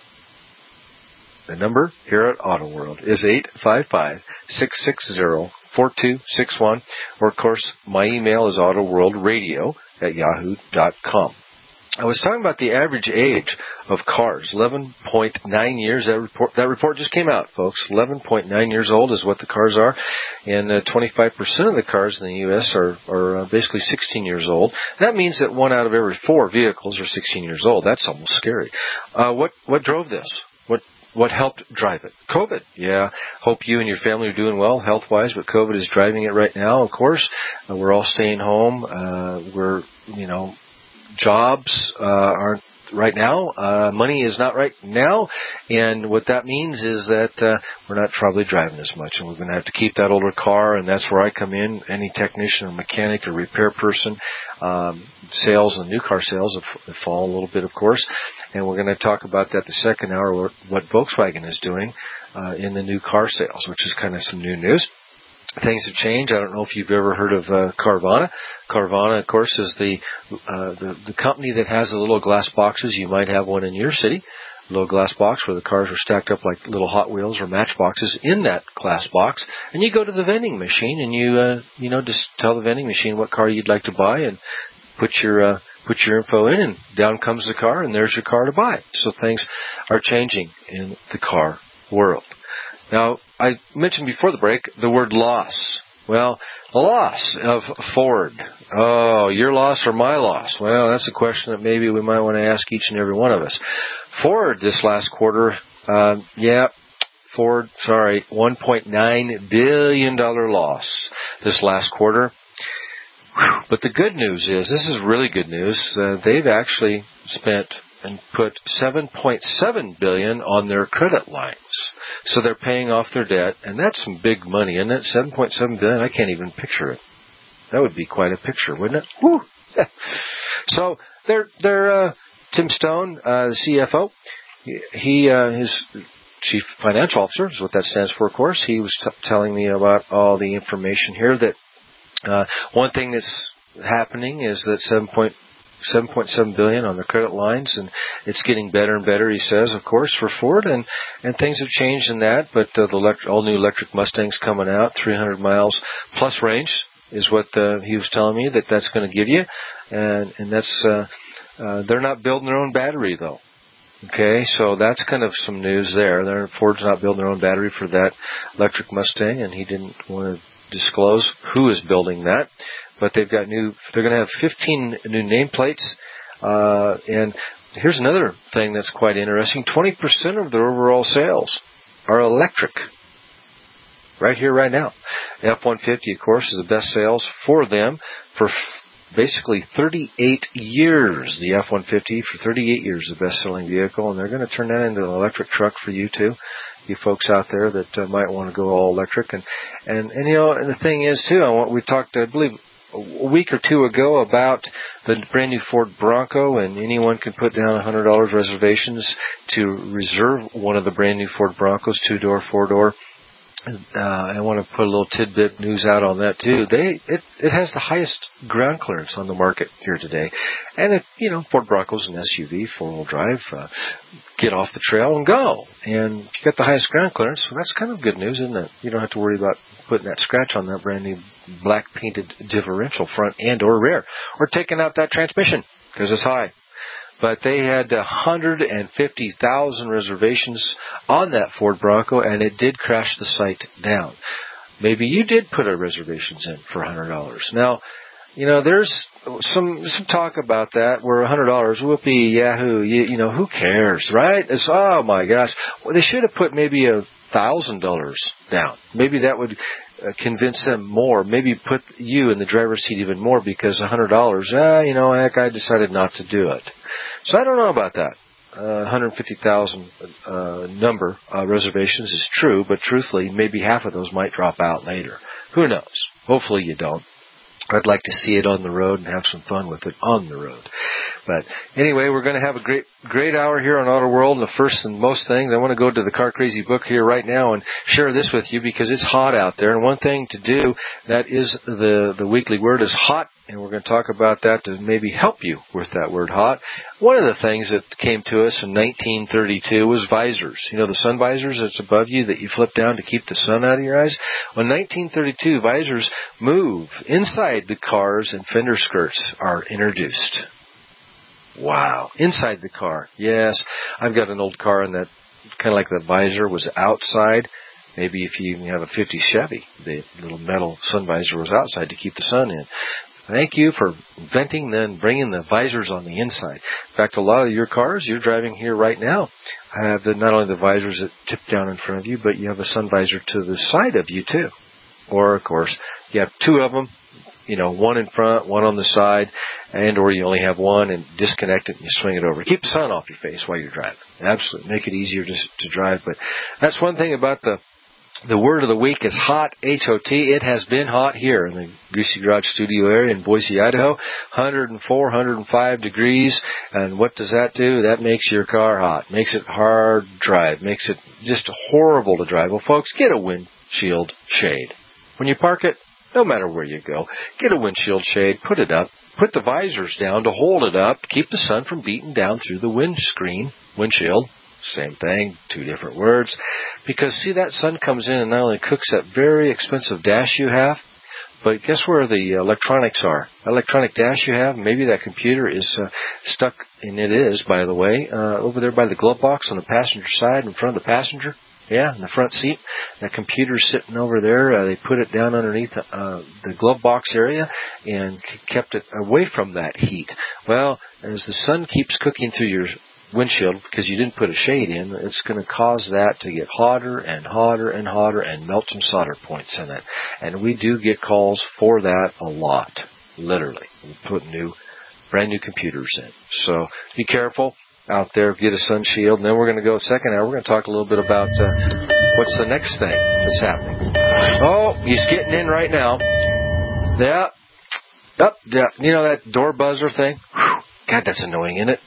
The number here at Auto World is eight five five, six six zero, four two six one. Or, of course, my email is autoworldradio at yahoo dot com. I was talking about the average age of cars, eleven point nine years. That report, that report just came out, folks. eleven point nine years old is what the cars are, and uh, twenty-five percent of the cars in the U S are, are uh, basically sixteen years old. That means that one out of every four vehicles are sixteen years old. That's almost scary. Uh, what what drove this? What What helped drive it? COVID. Yeah. Hope you and your family are doing well health-wise, but COVID is driving it right now, of course. Uh, we're all staying home. Uh, we're, you know, jobs uh, aren't right now. Uh, money is not right now. And what that means is that uh, we're not probably driving as much. And we're going to have to keep that older car, and that's where I come in. Any technician or mechanic or repair person. Um, sales and new car sales have, have fallen a little bit, of course. And we're going to talk about that the second hour, what, what Volkswagen is doing uh, in the new car sales, which is kind of some new news. Things have changed. I don't know if you've ever heard of uh, Carvana. Carvana, of course, is the, uh, the the company that has the little glass boxes. You might have one in your city, a little glass box where the cars are stacked up like little Hot Wheels or Matchboxes in that glass box. And you go to the vending machine and you, uh, you know, just tell the vending machine what car you'd like to buy and put your uh, put your info in, and down comes the car, and there's your car to buy. So things are changing in the car world. Now, I mentioned before the break the word loss. Well, the loss of Ford. Oh, your loss or my loss? Well, that's a question that maybe we might want to ask each and every one of us. Ford this last quarter, uh, yeah, Ford, sorry, one point nine billion dollars loss this last quarter. Whew. But the good news is, this is really good news, uh, they've actually spent and put seven point seven billion dollars on their credit lines. So they're paying off their debt, and that's some big money, isn't it? seven point seven billion dollars, I can't even picture it. That would be quite a picture, wouldn't it? Woo! So they're, they're uh, Tim Stone, uh, the C F O, he, uh, his Chief Financial Officer is what that stands for, of course. He was t- telling me about all the information here that uh, one thing that's happening is that seven point seven billion dollars on the credit lines, and it's getting better and better, he says, of course, for Ford, and, and things have changed in that, but uh, the elect- all-new electric Mustangs coming out, three hundred miles plus range is what uh, he was telling me that that's going to give you, and, and that's, uh, uh, they're not building their own battery, though. Okay, so that's kind of some news there. They're, Ford's not building their own battery for that electric Mustang, and he didn't want to disclose who is building that. But they've got new, they're going to have fifteen new nameplates. Uh, and here's another thing that's quite interesting. twenty percent of their overall sales are electric. Right here, right now. The F one fifty, of course, is the best sales for them for basically thirty-eight years. The F one fifty for thirty-eight years, the best-selling vehicle. And they're going to turn that into an electric truck for you, too. You folks out there that uh, might want to go all electric. And, and, and, you know, and the thing is, too, I want, we talked, I believe, a week or two ago about the brand new Ford Bronco, and anyone can put down one hundred dollars reservations to reserve one of the brand new Ford Broncos, two-door, four-door. Uh, I want to put a little tidbit news out on that too. They it it has the highest ground clearance on the market here today, and it, you know, Ford Bronco's an S U V, four-wheel drive, uh, get off the trail and go, and you got the highest ground clearance. So that's kind of good news, isn't it? You don't have to worry about putting that scratch on that brand new black painted differential front and or rear, or taking out that transmission because it's high. But they had one hundred fifty thousand reservations on that Ford Bronco, and it did crash the site down. Maybe you did put a reservations in for one hundred dollars. Now, you know, there's some some talk about that where one hundred dollars, whoopee, yahoo, you, you know, who cares, right? It's, oh, my gosh. Well, they should have put maybe a one thousand dollars down. Maybe that would uh, convince them more. Maybe put you in the driver's seat even more, because one hundred dollars, ah, you know, heck, I decided not to do it. So I don't know about that. Uh, one hundred fifty thousand uh, number uh, reservations is true, but truthfully, maybe half of those might drop out later. Who knows? Hopefully you don't. I'd like to see it on the road and have some fun with it on the road. But anyway, we're going to have a great great hour here on Auto World. And the first and most things, I want to go to the Car Crazy book here right now and share this with you, because it's hot out there. And one thing to do, that is the, the weekly word is hot. And we're going to talk about that to maybe help you with that word hot. One of the things that came to us in nineteen thirty-two was visors. You know, the sun visors that's above you that you flip down to keep the sun out of your eyes? Well, in nineteen thirty-two, visors move inside the cars and fender skirts are introduced. Wow. Inside the car. Yes. I've got an old car, and that kind of like the visor was outside. Maybe if you even have a fifty Chevy, the little metal sun visor was outside to keep the sun in. Thank you for inventing then bringing the visors on the inside. In fact, a lot of your cars you're driving here right now have the, not only the visors that tip down in front of you, but you have a sun visor to the side of you too. Or, of course, you have two of them, you know, one in front, one on the side, and or you only have one and disconnect it and you swing it over. Keep the sun off your face while you're driving. Absolutely. Make it easier to, to drive. But that's one thing about the The word of the week is hot, H O T. It has been hot here in the Greasy Garage studio area in Boise, Idaho. one hundred four, one hundred five degrees. And what does that do? That makes your car hot. Makes it hard to drive. Makes it just horrible to drive. Well, folks, get a windshield shade. When you park it, no matter where you go, get a windshield shade, put it up. Put the visors down to hold it up, to keep the sun from beating down through the windscreen, windshield. Same thing, two different words. Because, see, that sun comes in and not only cooks that very expensive dash you have, but guess where the electronics are? Electronic dash you have, maybe that computer is uh, stuck, and it is, by the way, uh, over there by the glove box on the passenger side in front of the passenger. Yeah, in the front seat. That computer's sitting over there. Uh, they put it down underneath uh, the glove box area and kept it away from that heat. Well, as the sun keeps cooking through your windshield because you didn't put a shade in, it's going to cause that to get hotter and hotter and hotter and melt some solder points in it. And we do get calls for that a lot, literally. We put new, brand new computers in. So be careful out there. Get a sun shield. And then we're going to go second hour. We're going to talk a little bit about uh, what's the next thing that's happening. Oh, he's getting in right now. Yeah. Up, yeah. You know that door buzzer thing? Whew. God, that's annoying, isn't it?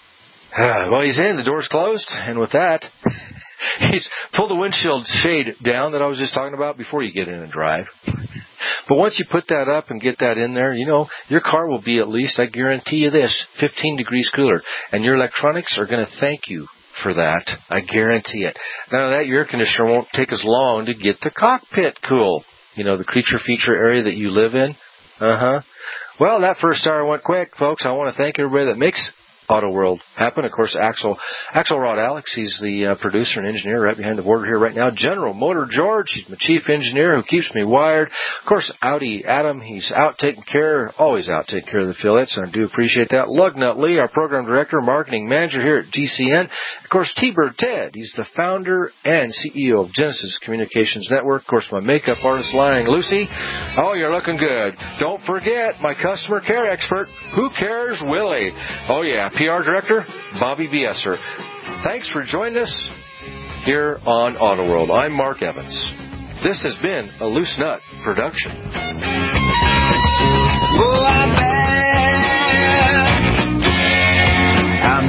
Uh, well, he's in. The door's closed. And with that, he's pulled the windshield shade down that I was just talking about before you get in and drive. But once you put that up and get that in there, you know, your car will be at least, I guarantee you this, fifteen degrees cooler. And your electronics are going to thank you for that. I guarantee it. Now, that air conditioner won't take as long to get the cockpit cool. You know, the creature feature area that you live in. Uh-huh. Well, that first hour went quick, folks. I want to thank everybody that makes Auto World happen. Of course, Axel, Axelrod Alex, he's the uh, producer and engineer right behind the border here right now. General Motor George, he's my chief engineer who keeps me wired. Of course, Audi Adam, he's out taking care, always out taking care of the affiliates, and I do appreciate that. Lugnut Lee, our program director, marketing manager here at G C N. Of course, T-Bird Ted, he's the founder and C E O of Genesis Communications Network. Of course, my makeup artist, Lying Lucy. Oh, you're looking good. Don't forget my customer care expert, Who Cares Willie. Oh, yeah. P R Director, Bobby Biesser. Thanks for joining us here on Auto World. I'm Mark Evans. This has been a Loose Nut production. Oh, I'm bad. I'm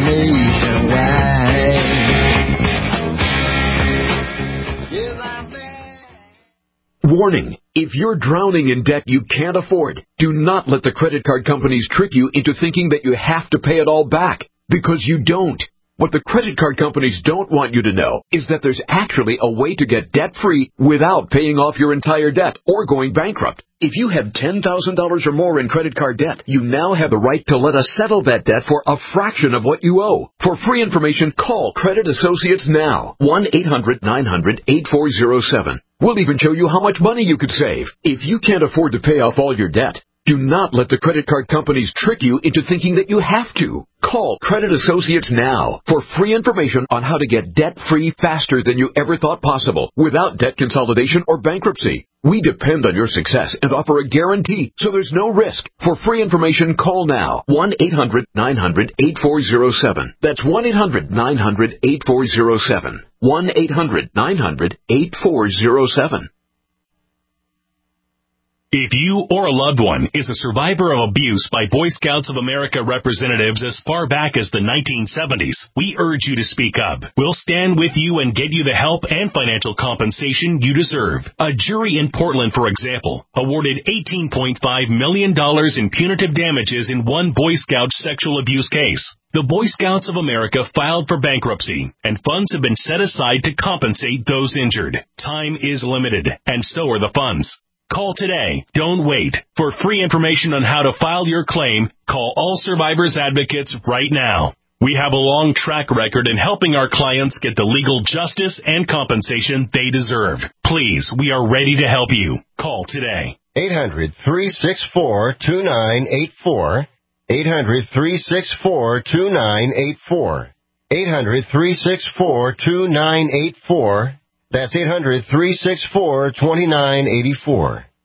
nationwide. Yes, I'm bad. Warning. If you're drowning in debt you can't afford, do not let the credit card companies trick you into thinking that you have to pay it all back, because you don't. What the credit card companies don't want you to know is that there's actually a way to get debt-free without paying off your entire debt or going bankrupt. If you have ten thousand dollars or more in credit card debt, you now have the right to let us settle that debt for a fraction of what you owe. For free information, call Credit Associates now. one eight hundred nine hundred eight four zero seven. We'll even show you how much money you could save. If you can't afford to pay off all your debt, do not let the credit card companies trick you into thinking that you have to. Call Credit Associates now for free information on how to get debt-free faster than you ever thought possible without debt consolidation or bankruptcy. We depend on your success and offer a guarantee, so there's no risk. For free information, call now. one eight hundred nine hundred eight four zero seven. That's one eight hundred nine hundred eight four zero seven. one eight hundred nine hundred eight four zero seven. If you or a loved one is a survivor of abuse by Boy Scouts of America representatives as far back as the nineteen seventies, we urge you to speak up. We'll stand with you and get you the help and financial compensation you deserve. A jury in Portland, for example, awarded eighteen point five million dollars in punitive damages in one Boy Scout sexual abuse case. The Boy Scouts of America filed for bankruptcy, and funds have been set aside to compensate those injured. Time is limited, and so are the funds. Call today. Don't wait. For free information on how to file your claim, call All Survivors Advocates right now. We have a long track record in helping our clients get the legal justice and compensation they deserve. Please, we are ready to help you. Call today. eight hundred, three six four, two nine eight four. eight hundred, three six four, two nine eight four. eight hundred, three six four, two nine eight four. That's eight hundred, three six four, two nine eight four.